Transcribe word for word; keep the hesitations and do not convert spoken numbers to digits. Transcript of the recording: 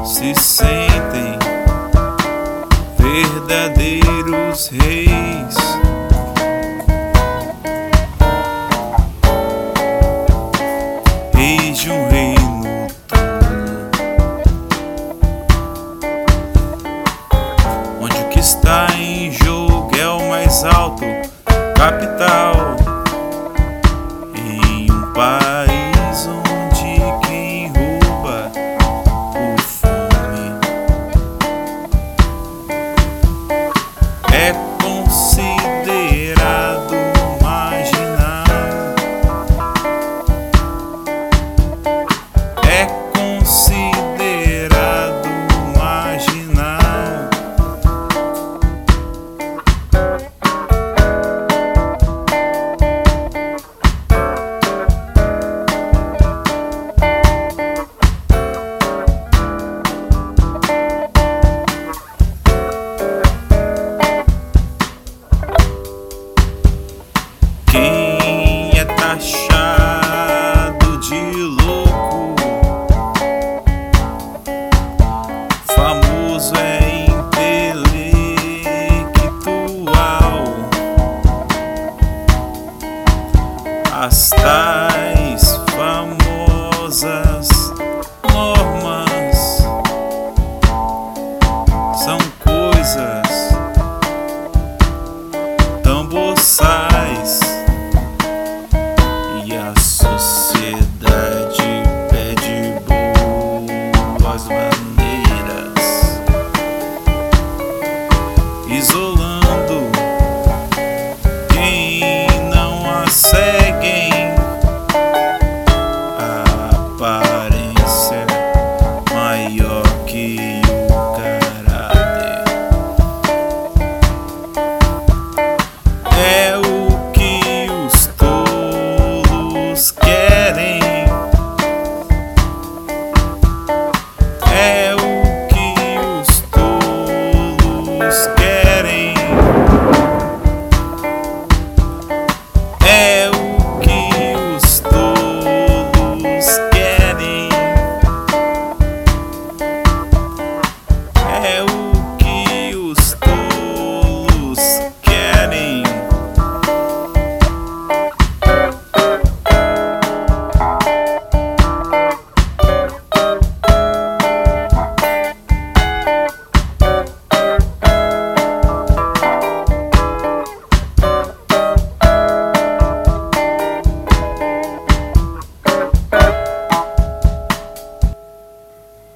se sentem verdadeiros reis. Reis de um reino tolo, onde o que está em jogo é o mais alto capital. Em um país onde quem rouba por fome é considerado marginal, é considerado marginal. Quem é taxado de louco, famoso é intelectual. As tais famosas normas são coisas tão boçais. E a sociedade pede boas maneiras.